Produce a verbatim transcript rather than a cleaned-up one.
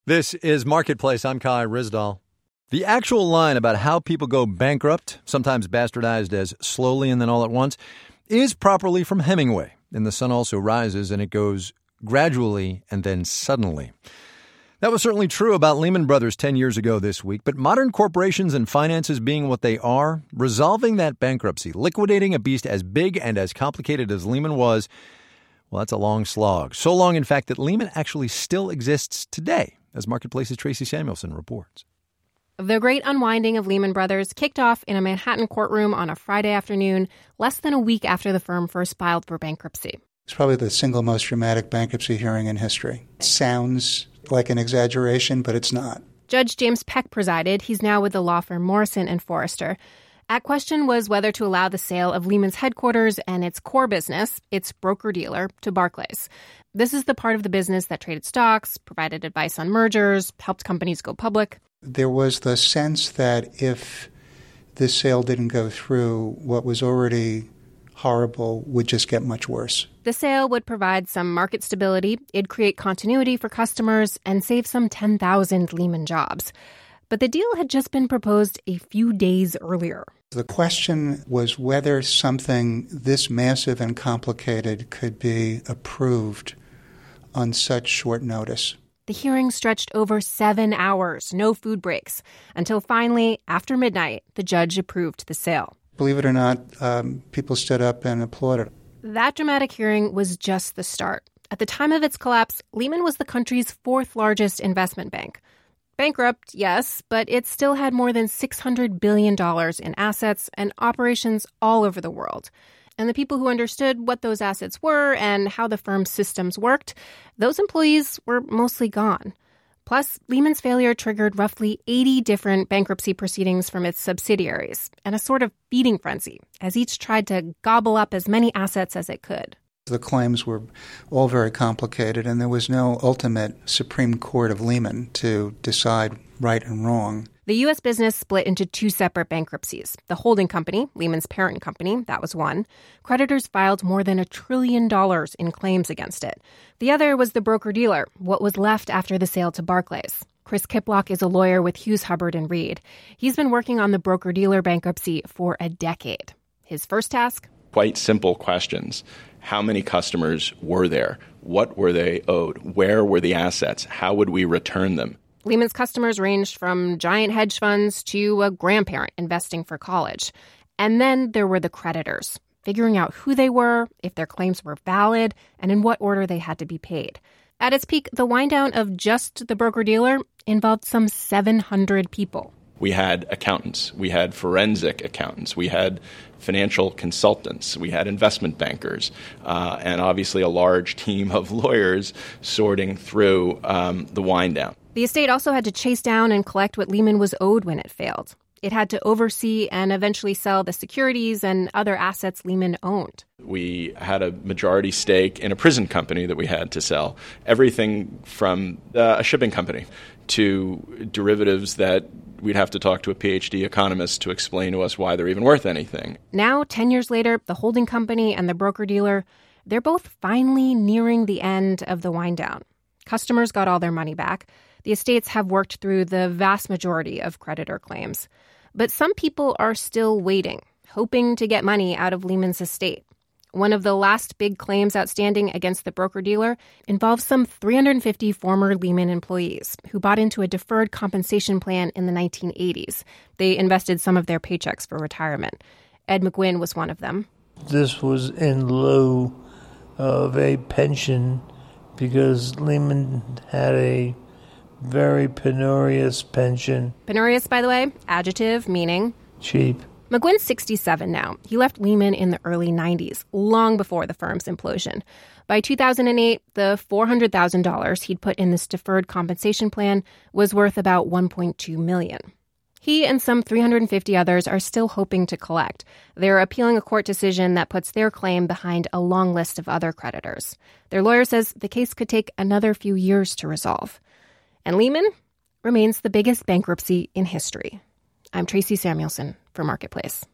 This is Marketplace. I'm Kai Ryssdal. The actual line about how people go bankrupt, sometimes bastardized as slowly and then all at once, is properly from Hemingway in The Sun Also Rises, and it goes gradually and then suddenly. That was certainly true about Lehman Brothers ten years ago this week, but modern corporations and finances being what they are, resolving that bankruptcy, liquidating a beast as big and as complicated as Lehman was, well, that's a long slog. So long, in fact, that Lehman actually still exists today, as Marketplace's Tracy Samuelson reports. The great unwinding of Lehman Brothers kicked off in a Manhattan courtroom on a Friday afternoon, less than a week after the firm first filed for bankruptcy. It's probably the single most dramatic bankruptcy hearing in history. It sounds like an exaggeration, but it's not. Judge James Peck presided. He's now with the law firm Morrison and Forrester. At question was whether to allow the sale of Lehman's headquarters and its core business, its broker-dealer, to Barclays. This is the part of the business that traded stocks, provided advice on mergers, helped companies go public. There was the sense that if this sale didn't go through, what was already horrible would just get much worse. The sale would provide some market stability, it'd create continuity for customers, and save some ten thousand Lehman jobs. But the deal had just been proposed a few days earlier. The question was whether something this massive and complicated could be approved on such short notice. The hearing stretched over seven hours, no food breaks, until finally, after midnight, the judge approved the sale. Believe it or not, um, people stood up and applauded. That dramatic hearing was just the start. At the time of its collapse, Lehman was the country's fourth largest investment bank. Bankrupt, yes, but it still had more than six hundred billion dollars in assets and operations all over the world. And the people who understood what those assets were and how the firm's systems worked, those employees were mostly gone. Plus, Lehman's failure triggered roughly eighty different bankruptcy proceedings from its subsidiaries and a sort of feeding frenzy, as each tried to gobble up as many assets as it could. The claims were all very complicated, and there was no ultimate Supreme Court of Lehman to decide right and wrong. The U S business split into two separate bankruptcies. The holding company, Lehman's parent company, that was one. Creditors filed more than a trillion dollars in claims against it. The other was the broker-dealer, what was left after the sale to Barclays. Chris Kiplock is a lawyer with Hughes Hubbard and Reed. He's been working on the broker-dealer bankruptcy for a decade. His first task? Quite simple questions. How many customers were there? What were they owed? Where were the assets? How would we return them? Lehman's customers ranged from giant hedge funds to a grandparent investing for college. And then there were the creditors, figuring out who they were, if their claims were valid, and in what order they had to be paid. At its peak, the wind down of just the broker-dealer involved some seven hundred people. We had accountants, we had forensic accountants, we had financial consultants, we had investment bankers, uh, and obviously a large team of lawyers sorting through um, the wind down. The estate also had to chase down and collect what Lehman was owed when it failed. It had to oversee and eventually sell the securities and other assets Lehman owned. We had a majority stake in a prison company that we had to sell. Everything from uh, a shipping company to derivatives that we'd have to talk to a P H D economist to explain to us why they're even worth anything. Now, ten years later, the holding company and the broker-dealer, they're both finally nearing the end of the wind down. Customers got all their money back. The estates have worked through the vast majority of creditor claims. But some people are still waiting, hoping to get money out of Lehman's estate. One of the last big claims outstanding against the broker-dealer involves some three hundred fifty former Lehman employees who bought into a deferred compensation plan in the nineteen eighties. They invested some of their paychecks for retirement. Ed McGuinn was one of them. This was in lieu of a pension because Lehman had a very penurious pension. Penurious, by the way, adjective meaning? Cheap. McGuinn's sixty-seven now. He left Lehman in the early nineties, long before the firm's implosion. By two thousand eight, the four hundred thousand dollars he'd put in this deferred compensation plan was worth about one point two million dollars. He and some three hundred fifty others are still hoping to collect. They're appealing a court decision that puts their claim behind a long list of other creditors. Their lawyer says the case could take another few years to resolve. And Lehman remains the biggest bankruptcy in history. I'm Tracy Samuelson for Marketplace.